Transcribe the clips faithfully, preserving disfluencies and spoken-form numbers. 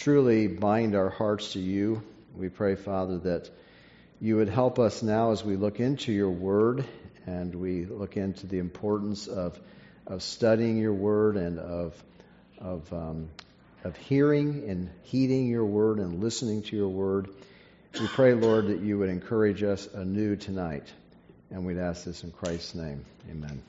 truly bind our hearts to you. We pray, Father, that you would help us now as we look into your word and we look into the importance of of studying your word and of of um, of hearing and heeding your word and listening to your word. We pray, Lord, that you would encourage us anew tonight. And we'd ask this in Christ's name. Amen.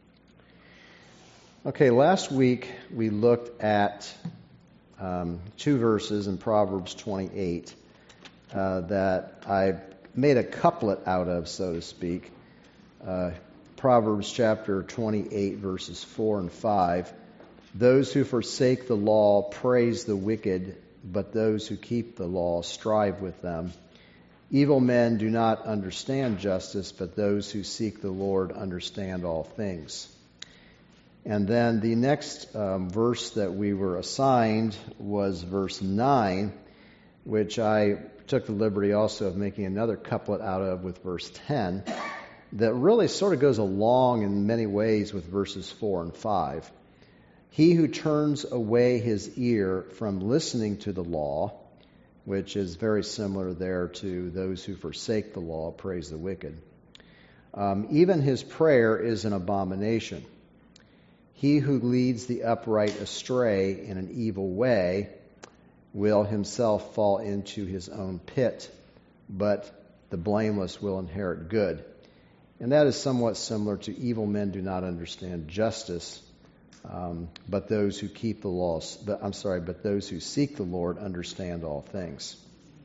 Okay, last week we looked at um, two verses in Proverbs twenty-eight uh, that I made a couplet out of, so to speak. Uh, Proverbs chapter twenty-eight, verses four and five. Those who forsake the law praise the wicked, but those who keep the law strive with them. Evil men do not understand justice, but those who seek the Lord understand all things. And then the next um, verse that we were assigned was verse nine, which I took the liberty also of making another couplet out of with verse ten, that really sort of goes along in many ways with verses four and five. He who turns away his ear from listening to the law, which is very similar there to those who forsake the law, praise the wicked. Um, even his prayer is an abomination. He who leads the upright astray in an evil way will himself fall into his own pit, but the blameless will inherit good. And that is somewhat similar to evil men do not understand justice, um, but those who keep the laws, but, I'm sorry, but those who seek the Lord understand all things.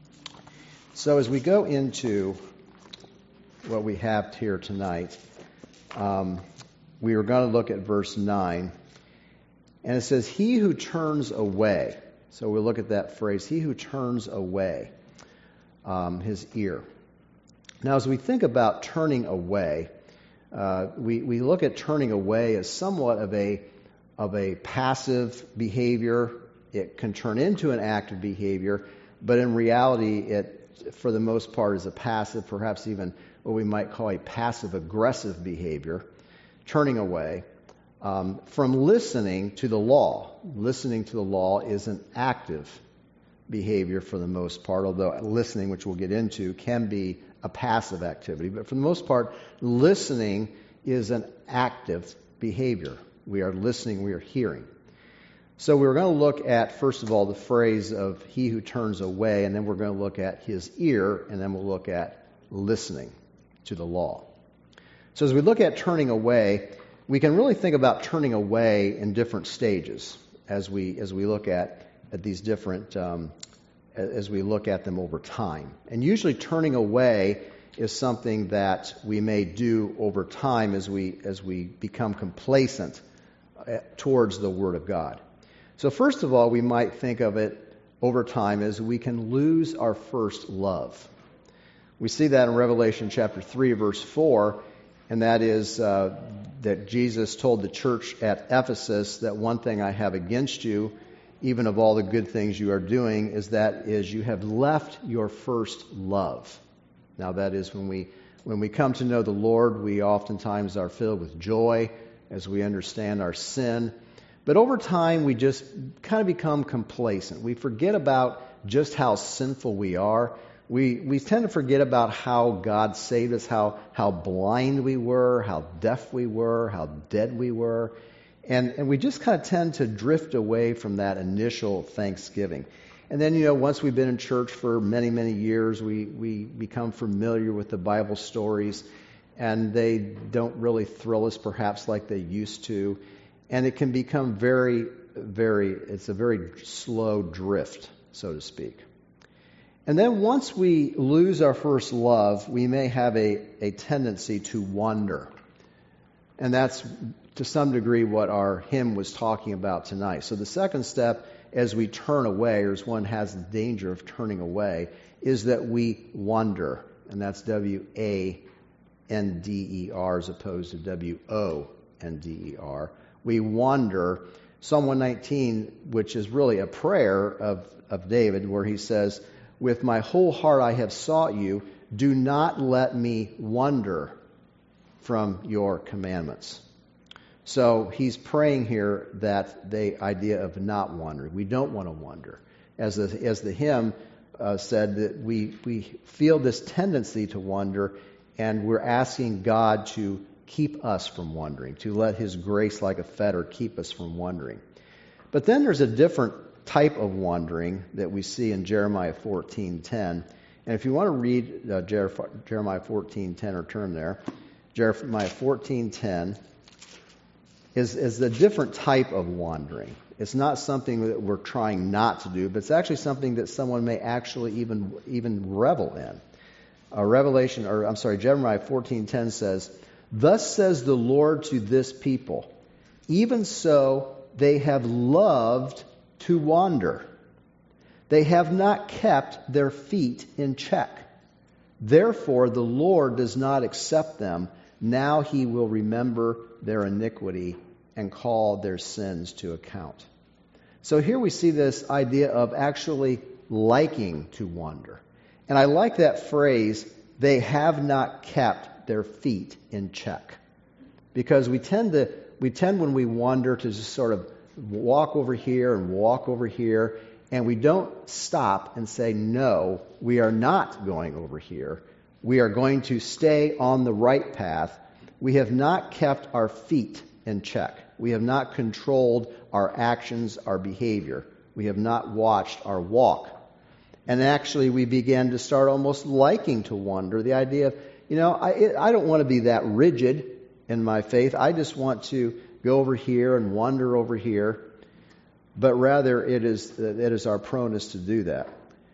So as we go into what we have here tonight, um, we are going to look at verse nine, and it says, he who turns away. So we'll look at that phrase, he who turns away um, his ear. Now, as we think about turning away, uh, we, we look at turning away as somewhat of a of a passive behavior. It can turn into an active behavior, but in reality, it, for the most part, is a passive, perhaps even what we might call a passive-aggressive behavior, turning away um, from listening to the law. Listening to the law is an active behavior for the most part, although listening, which we'll get into, can be a passive activity. But for the most part, listening is an active behavior. We are listening, we are hearing. So we're going to look at, first of all, the phrase of he who turns away, and then we're going to look at his ear, and then we'll look at listening to the law. So as we look at turning away, we can really think about turning away in different stages as we as we look at, at these different, um, as we look at them over time. And usually turning away is something that we may do over time as we as we become complacent towards the Word of God. So first of all, we might think of it over time as we can lose our first love. We see that in Revelation chapter three, verse four, and that is uh, that Jesus told the church at Ephesus that one thing I have against you, even of all the good things you are doing, is that is you have left your first love. Now that is when we when we come to know the Lord, we oftentimes are filled with joy as we understand our sin. But over time, we just kind of become complacent. We forget about just how sinful we are. We we tend to forget about how God saved us, how how blind we were, how deaf we were, how dead we were. And and we just kind of tend to drift away from that initial thanksgiving. And then, you know, once we've been in church for many, many years, we, we become familiar with the Bible stories, and they don't really thrill us perhaps like they used to. And it can become very, very, it's a very slow drift, so to speak. And then once we lose our first love, we may have a, a tendency to wander. And that's to some degree what our hymn was talking about tonight. So the second step as we turn away, or as one has the danger of turning away, is that we wander. And that's W A N D E R as opposed to W O N D E R. We wander. Psalm one nineteen, which is really a prayer of, of David, where he says, with my whole heart I have sought you, do not let me wander from your commandments. So he's praying here that the idea of not wandering. We don't want to wander. As the, as the hymn uh, said, that we, we feel this tendency to wonder, and we're asking God to keep us from wondering, to let His grace like a fetter keep us from wondering. But then there's a different type of wandering that we see in Jeremiah fourteen ten. And if you want to read uh, Jeremiah fourteen ten, or turn there, Jeremiah fourteen ten is, is a different type of wandering. It's not something that we're trying not to do, but it's actually something that someone may actually even even revel in. Uh, Revelation, or I'm sorry, Jeremiah fourteen ten says, "Thus says the Lord to this people, even so they have loved to wander. They have not kept their feet in check. Therefore the Lord does not accept them. Now He will remember their iniquity and call their sins to account." So here we see this idea of actually liking to wander. And I like that phrase, "they have not kept their feet in check." Because we tend to, we tend when we wander to just sort of walk over here and walk over here, and we don't stop and say, no, we are not going over here. We are going to stay on the right path. We have not kept our feet in check. We have not controlled our actions, our behavior. We have not watched our walk. And actually, we began to start almost liking to wander. The idea of, you know, I, I don't want to be that rigid in my faith. I just want to go over here and wander over here. But rather, it is it is our proneness to do that.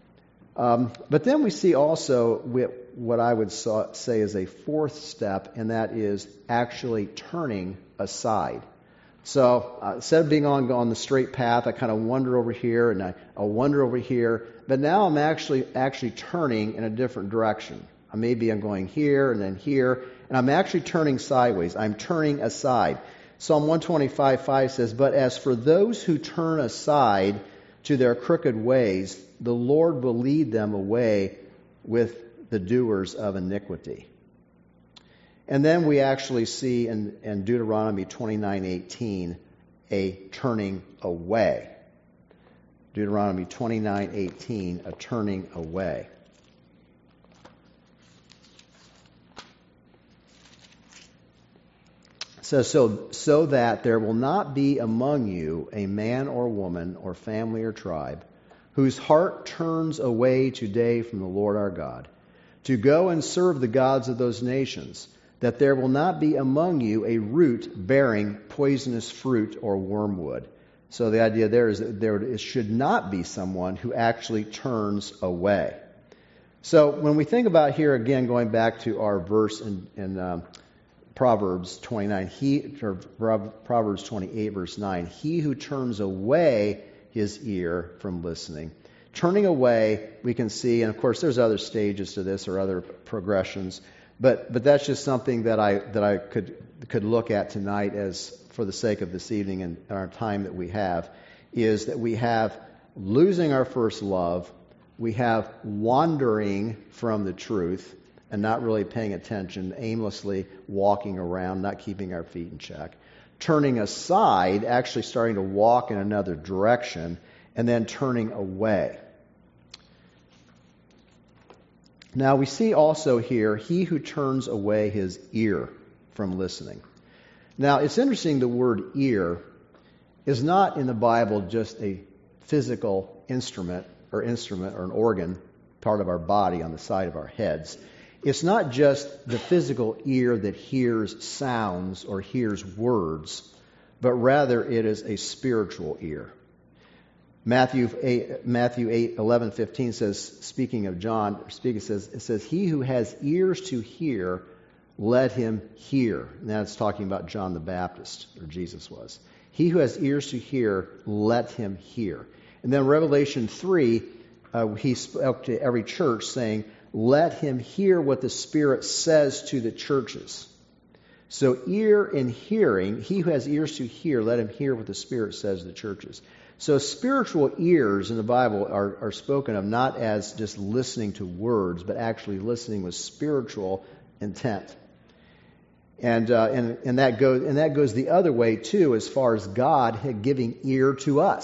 Um, but then we see also what I would say is a fourth step, and that is actually turning aside. So uh, instead of being on, on the straight path, I kind of wander over here and I, I'll wander over here. But now I'm actually actually turning in a different direction. Uh, maybe I'm going here and then here, and I'm actually turning sideways. I'm turning aside. Psalm one twenty-five five says, "But as for those who turn aside to their crooked ways, the Lord will lead them away with the doers of iniquity." And then we actually see in, in Deuteronomy twenty-nine eighteen a turning away. Deuteronomy twenty-nine eighteen, a turning away. It says, so, so that there will not be among you a man or woman or family or tribe whose heart turns away today from the Lord our God, to go and serve the gods of those nations, that there will not be among you a root bearing poisonous fruit or wormwood. So the idea there is that there should not be someone who actually turns away. So when we think about here, again, going back to our verse in, in um, Proverbs twenty-nine, he, or Proverbs twenty-eight, verse nine, "He who turns away his ear from listening." Turning away, we can see, and of course there's other stages to this or other progressions, but but that's just something that I that I could could look at tonight as for the sake of this evening and our time that we have, is that we have losing our first love, we have wandering from the truth, and not really paying attention, aimlessly walking around, not keeping our feet in check. Turning aside, actually starting to walk in another direction, and then turning away. Now we see also here, he who turns away his ear from listening. Now it's interesting, the word ear is not in the Bible just a physical instrument or instrument or an organ, part of our body on the side of our heads. It's not just the physical ear that hears sounds or hears words, but rather it is a spiritual ear. Matthew eight, Matthew eight eleven fifteen says, speaking of John, speaking says it says, "He who has ears to hear, let him hear." And that's talking about John the Baptist, or Jesus was. He who has ears to hear, let him hear. And then Revelation three, uh, he spoke to every church saying, "Let him hear what the Spirit says to the churches." So ear and hearing, he who has ears to hear, let him hear what the Spirit says to the churches. So spiritual ears in the Bible are, are spoken of not as just listening to words, but actually listening with spiritual intent. And uh, and and that goes and that goes the other way too, as far as God giving ear to us.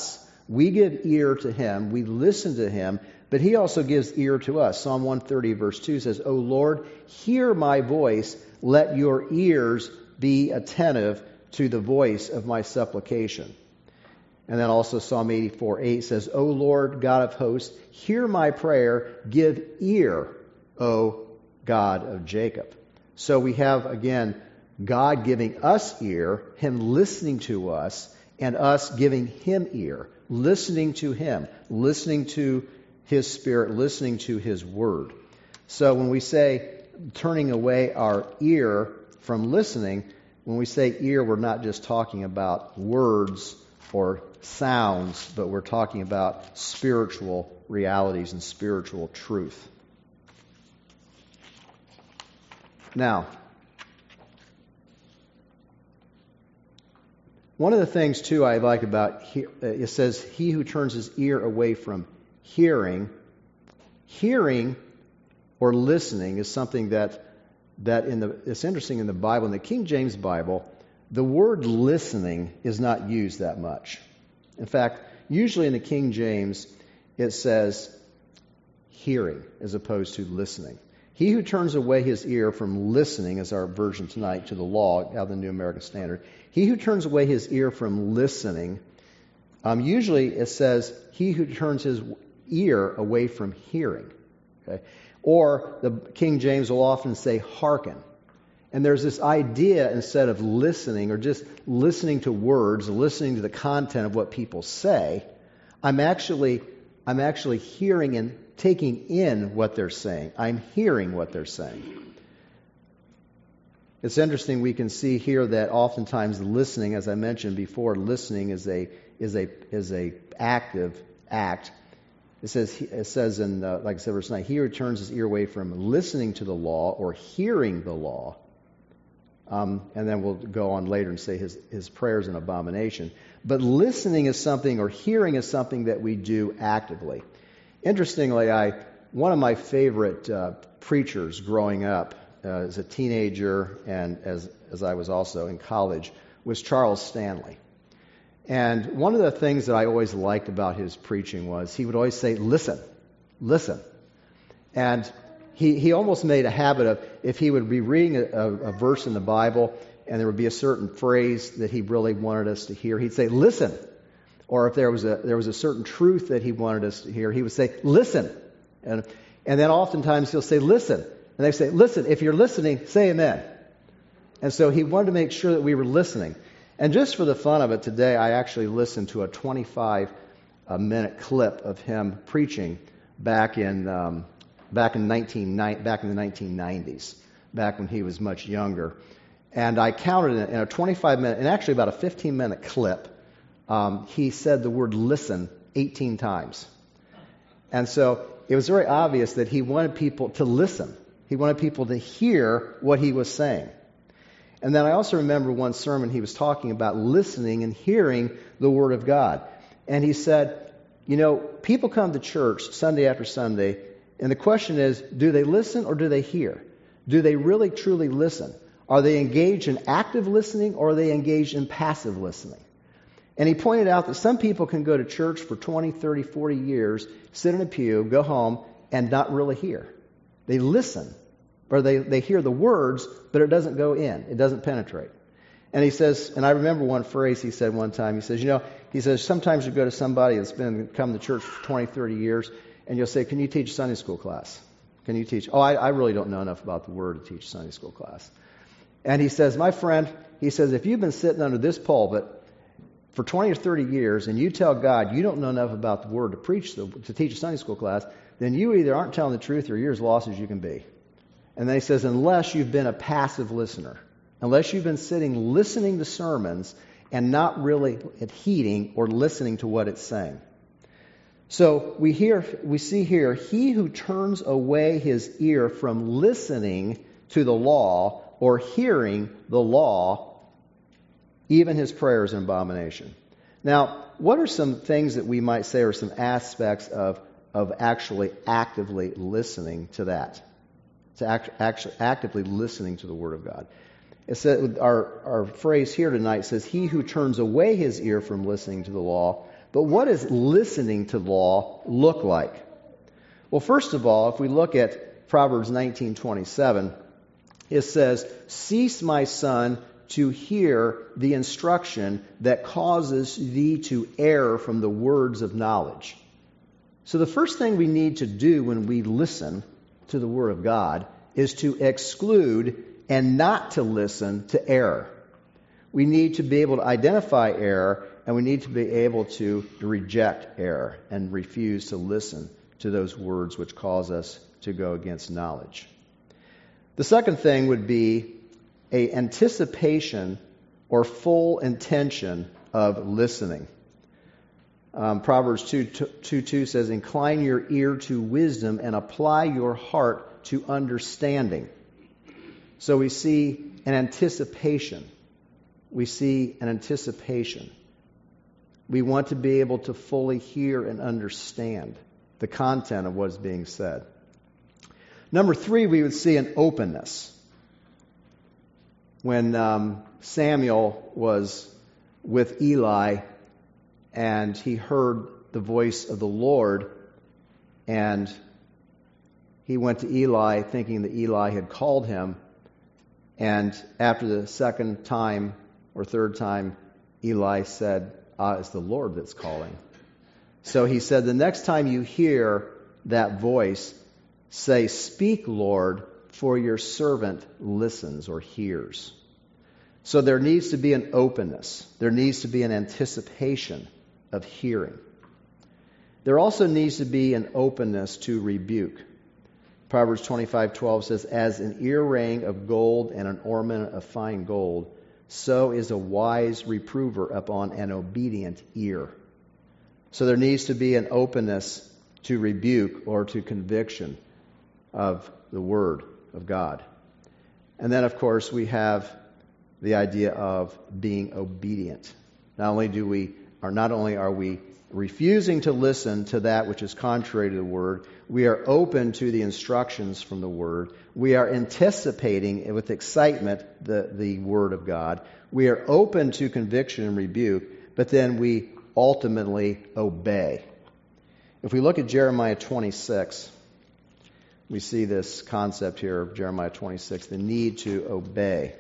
We give ear to him, we listen to him, but he also gives ear to us. Psalm one thirty verse two says, O Lord, hear my voice, let your ears be attentive to the voice of my supplication. And then also Psalm eighty-four eight says, O Lord, God of hosts, hear my prayer, give ear, O God of Jacob. So we have, again, God giving us ear, him listening to us, and us giving him ear, listening to him, listening to his Spirit, listening to his word. So when we say turning away our ear from listening, when we say ear, we're not just talking about words or sounds, but we're talking about spiritual realities and spiritual truth. Now, one of the things, too, I like about here, it says, he who turns his ear away from hearing. Hearing or listening is something that, that in the, it's interesting in the Bible. In the King James Bible, the word listening is not used that much. In fact, usually in the King James, it says hearing as opposed to listening. He who turns away his ear from listening, as our version tonight, to the law, out of the New American Standard. He who turns away his ear from listening, um, usually it says, he who turns his ear away from hearing. Okay? Or the King James will often say hearken. And there's this idea, instead of listening or just listening to words, listening to the content of what people say, I'm actually I'm actually hearing and taking in what they're saying. I'm hearing what they're saying. It's interesting, we can see here that oftentimes listening, as I mentioned before, listening is a is a is a active act. It says it says in uh, like I said, verse nine, he who turns his ear away from listening to the law or hearing the law. Um, and then we'll go on later and say his, his prayer is an abomination. But listening is something, or hearing is something that we do actively. Interestingly, I one of my favorite uh, preachers growing up uh, as a teenager and as as I was also in college was Charles Stanley. And one of the things that I always liked about his preaching was he would always say, listen, listen. And he, he almost made a habit of, if he would be reading a, a, a verse in the Bible and there would be a certain phrase that he really wanted us to hear, he'd say, listen. Or if there was a there was a certain truth that he wanted us to hear, he would say, listen. And, and then oftentimes he'll say, listen. And they say, listen, if you're listening, say amen. And so he wanted to make sure that we were listening. And just for the fun of it today, I actually listened to a twenty-five minute clip of him preaching back in um, back in nineteen back in the nineteen nineties, back when he was much younger. And I counted it in a twenty-five minute, and actually about a fifteen minute clip. Um, he said the word "listen" eighteen times, and so it was very obvious that he wanted people to listen. He wanted people to hear what he was saying. And then I also remember one sermon he was talking about listening and hearing the Word of God. And he said, you know, people come to church Sunday after Sunday, and the question is, do they listen or do they hear? Do they really truly listen? Are they engaged in active listening or are they engaged in passive listening? And he pointed out that some people can go to church for twenty, thirty, forty years, sit in a pew, go home, and not really hear. They listen. Or they, they hear the words, but it doesn't go in. It doesn't penetrate. And he says, and I remember one phrase he said one time. He says, you know, he says, sometimes you go to somebody that's been come to church for twenty, thirty years, and you'll say, can you teach Sunday school class? Can you teach? Oh, I, I really don't know enough about the Word to teach Sunday school class. And he says, my friend, he says, if you've been sitting under this pulpit for twenty or thirty years, and you tell God you don't know enough about the Word to preach the, to teach a Sunday school class, then you either aren't telling the truth or you're as lost as you can be. And then he says, unless you've been a passive listener, unless you've been sitting listening to sermons and not really heeding or listening to what it's saying. So we hear, we see here, he who turns away his ear from listening to the law or hearing the law, even his prayer is an abomination. Now, what are some things that we might say are some aspects of, of actually actively listening to that? To act, actually actively listening to the Word of God. It said, our, our phrase here tonight says, he who turns away his ear from listening to the law, But what does listening to law look like? Well, first of all, if we look at Proverbs nineteen twenty-seven, it says, "Cease, my son, to hear the instruction that causes thee to err from the words of knowledge." So the first thing we need to do when we listen to the Word of God is to exclude and not to listen to error. We need to be able to identify error, and we need to be able to reject error and refuse to listen to those words which cause us to go against knowledge. The second thing would be a anticipation or full intention of listening. Um, Proverbs two two says, "Incline your ear to wisdom and apply your heart to understanding." So we see an anticipation. We see an anticipation. We want to be able to fully hear and understand the content of what is being said. Number three, we would see an openness. When um, Samuel was with Eli and he heard the voice of the Lord, and he went to Eli thinking that Eli had called him, and after the second time or third time, Eli said, "Ah, it's the Lord that's calling." So he said, the next time you hear that voice, say, "Speak, Lord, for your servant listens," or hears. So there needs to be an openness. There needs to be an anticipation of hearing. There also needs to be an openness to rebuke. Proverbs twenty-five twelve says, "As an earring of gold and an ornament of fine gold, so is a wise reprover upon an obedient ear." So there needs to be an openness to rebuke or to conviction of the Word of God. And then, of course, we have the idea of being obedient. Not only do we, or not only are we refusing to listen to that which is contrary to the Word, we are open to the instructions from the Word. We are anticipating with excitement the, the Word of God. We are open to conviction and rebuke, but then we ultimately obey. If we look at Jeremiah twenty-six, we see this concept here of Jeremiah twenty-six, the need to obey.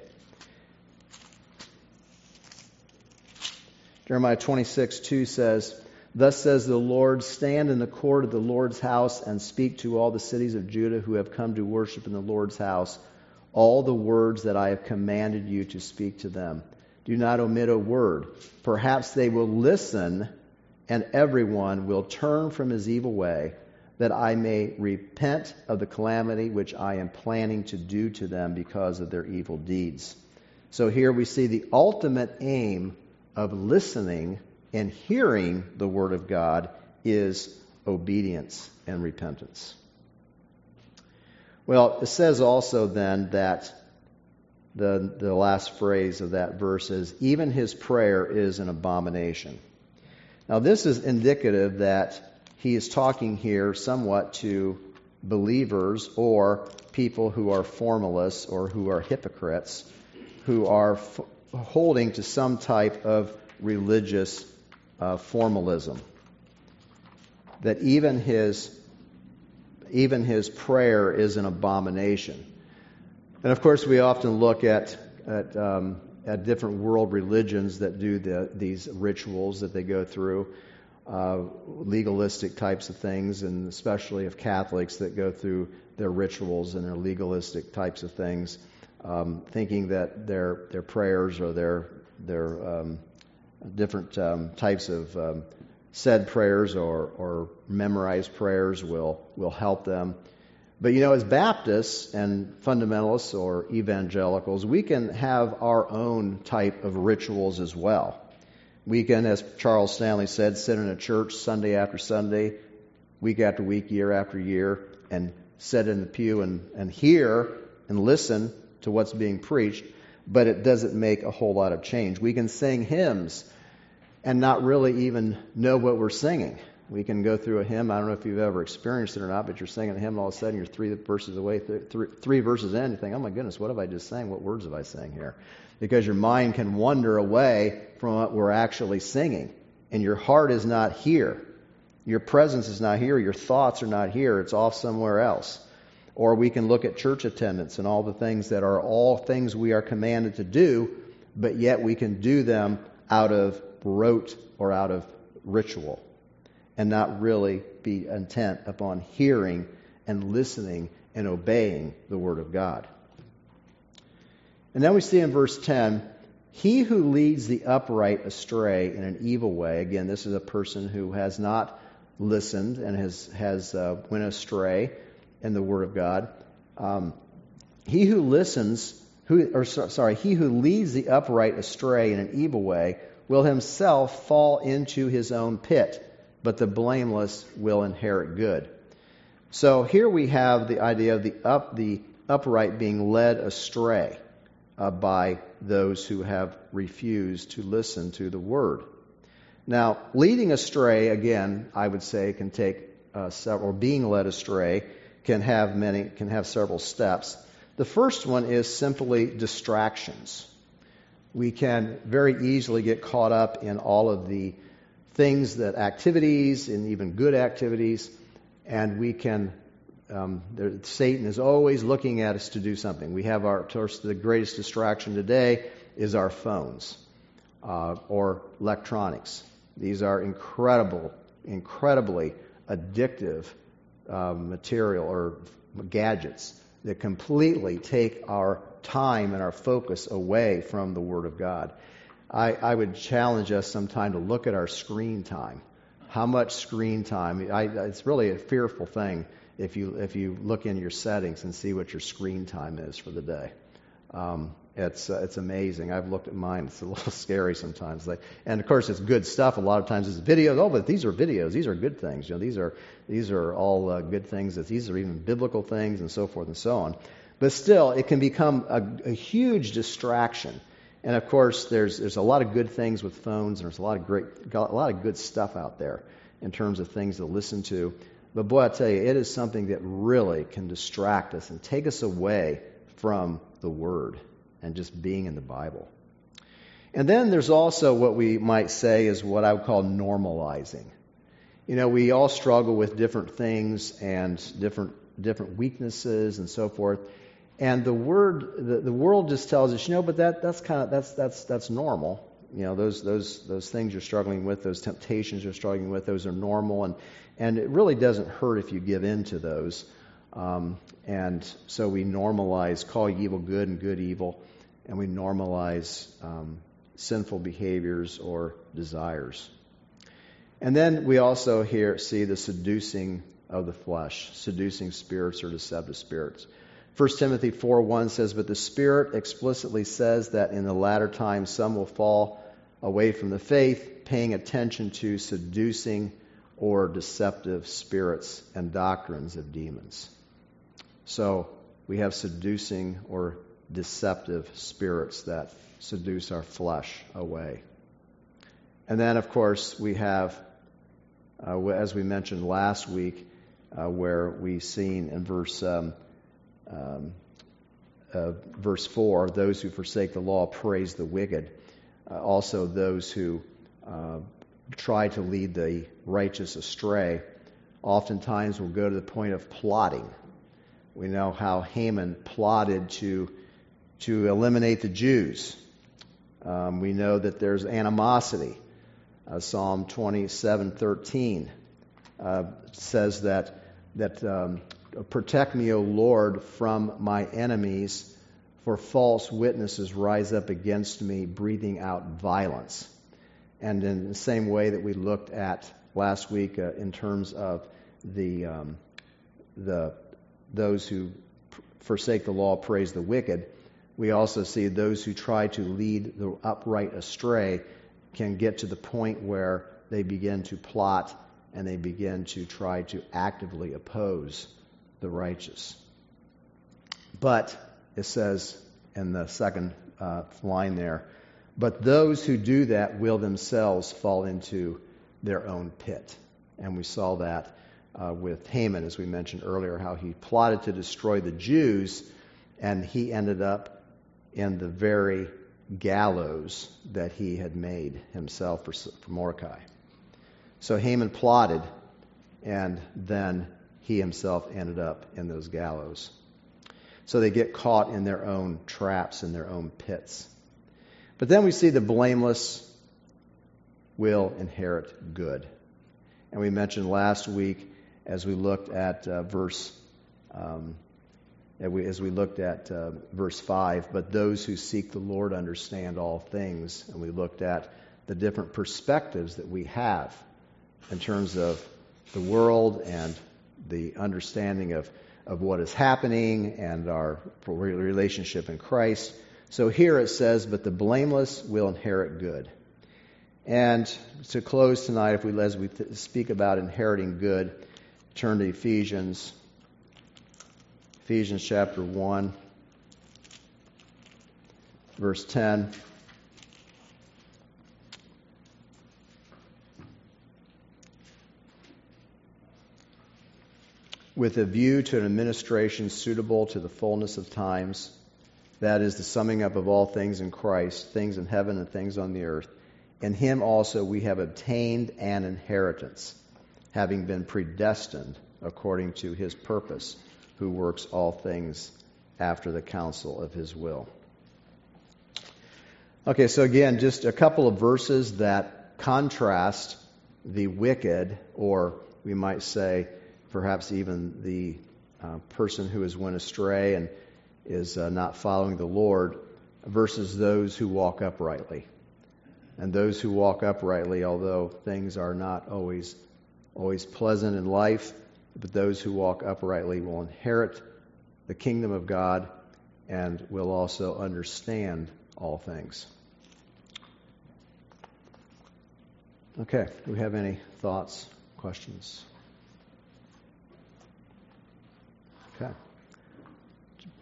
Jeremiah twenty-six two says, "Thus says the Lord, stand in the court of the Lord's house and speak to all the cities of Judah who have come to worship in the Lord's house all the words that I have commanded you to speak to them. Do not omit a word. Perhaps they will listen, and everyone will turn from his evil way, that I may repent of the calamity which I am planning to do to them because of their evil deeds." So here we see the ultimate aim of listening and hearing the Word of God is obedience and repentance. Well, it says also then that the, the last phrase of that verse is, "Even his prayer is an abomination." Now this is indicative that he is talking here somewhat to believers or people who are formalists or who are hypocrites, who are f- holding to some type of religious uh, formalism. That even his even his prayer is an abomination. And of course, we often look at at, um, at different world religions that do the, these rituals that they go through, uh, legalistic types of things, and especially of Catholics that go through their rituals and their legalistic types of things, um, thinking that their their prayers or their their um, different um, types of um, said prayers or, or memorized prayers will will help them. But you know, as Baptists and fundamentalists or evangelicals, we can have our own type of rituals as well. We can, as Charles Stanley said, sit in a church Sunday after Sunday, week after week, year after year, and sit in the pew and, and hear and listen to what's being preached, but it doesn't make a whole lot of change. We can sing hymns and not really even know what we're singing. We can go through a hymn. I don't know if you've ever experienced it or not, but you're singing a hymn and all of a sudden you're three verses away, th- three, three verses in, and you think, oh my goodness, what have I just sang? What words have I sang here? Because your mind can wander away from what we're actually singing. and your heart is not here. Your presence is not here. Your thoughts are not here. It's off somewhere else. Or we can look at church attendance and all the things that are all things we are commanded to do, but yet we can do them out of rote or out of ritual and not really be intent upon hearing and listening and obeying the Word of God. And then we see in verse ten, he who leads the upright astray in an evil way. Again, this is a person who has not listened and has, has uh, went astray in the Word of God. Um, he who listens, who or sorry, he who leads the upright astray in an evil way will himself fall into his own pit, but the blameless will inherit good. So here we have the idea of the up the upright being led astray uh, by those who have refused to listen to the Word. Now, leading astray, again, I would say, can take uh, several. Being led astray can have many, can have several steps. The first one is simply distractions. We can very easily get caught up in all of the things that activities and even good activities, and we can. Um, there, Satan is always looking at us to do something. We have our, of course, the greatest distraction today is our phones uh, or electronics. These are incredible, incredibly addictive uh, material or gadgets that completely take our time and our focus away from the Word of God. I, I would challenge us sometime to look at our screen time. How much screen time? I, it's really a fearful thing if you if you look in your settings and see what your screen time is for the day. Um, it's uh, it's amazing. I've looked at mine. It's a little scary sometimes. Like, and of course, it's good stuff. A lot of times, it's videos. Oh, but these are videos. These are good things. You know, these are these are all uh, good things. That these are even biblical things, and so forth and so on. But still, it can become a, a huge distraction. And of course, there's there's a lot of good things with phones, and there's a lot of great, a lot of good stuff out there in terms of things to listen to. But boy, I tell you, it is something that really can distract us and take us away from the Word and just being in the Bible. And then there's also what we might say is what I would call normalizing. You know, we all struggle with different things and different different weaknesses and so forth. And the word, the, the world just tells us, you know, but that that's kind of that's that's that's normal. You know, those those those things you're struggling with, those temptations you're struggling with, those are normal, and and it really doesn't hurt if you give in to those. Um, and so we normalize, call evil good and good evil, and we normalize um, sinful behaviors or desires. And then we also here see the seducing of the flesh, seducing spirits or deceptive spirits. First Timothy four one says, but the Spirit explicitly says that in the latter times some will fall away from the faith, paying attention to seducing or deceptive spirits and doctrines of demons. So we have seducing or deceptive spirits that seduce our flesh away. And then, of course, we have, uh, as we mentioned last week, uh, where we've seen in verse um, um, uh, verse four, those who forsake the law praise the wicked. Uh, also, those who uh, try to lead the righteous astray, oftentimes will go to the point of plotting. We know how Haman plotted to to eliminate the Jews. Um, we know that there's animosity. Uh, Psalm twenty-seven thirteen uh, says that that um, protect me, O Lord, from my enemies, for false witnesses rise up against me, breathing out violence. And in the same way that we looked at last week uh, in terms of the um, the those who forsake the law praise the wicked, we also see those who try to lead the upright astray can get to the point where they begin to plot and they begin to try to actively oppose the righteous. But it says in the second uh, line there, but those who do that will themselves fall into their own pit. And we saw that uh, with Haman, as we mentioned earlier, how he plotted to destroy the Jews, and he ended up in the very gallows that he had made himself for, for Mordecai. So Haman plotted, and then he himself ended up in those gallows. So they get caught in their own traps, in their own pits. But then we see the blameless will inherit good. And we mentioned last week, as we looked at uh, verse, um, as we, as we looked at uh, verse five, but those who seek the Lord understand all things. And we looked at the different perspectives that we have in terms of the world and the understanding of, of what is happening and our relationship in Christ. So here it says, but the blameless will inherit good. And to close tonight, if we as we th- speak about inheriting good, turn to Ephesians, Ephesians chapter one, verse ten. With a view to an administration suitable to the fullness of times, that is the summing up of all things in Christ, things in heaven and things on the earth. In him also we have obtained an inheritance, having been predestined according to his purpose, who works all things after the counsel of his will. Okay, so again, just a couple of verses that contrast the wicked, or we might say perhaps even the uh, person who has went astray and is uh, not following the Lord, versus those who walk uprightly. And those who walk uprightly, although things are not always always pleasant in life, but those who walk uprightly will inherit the kingdom of God and will also understand all things. Okay, do we have any thoughts, questions? Okay.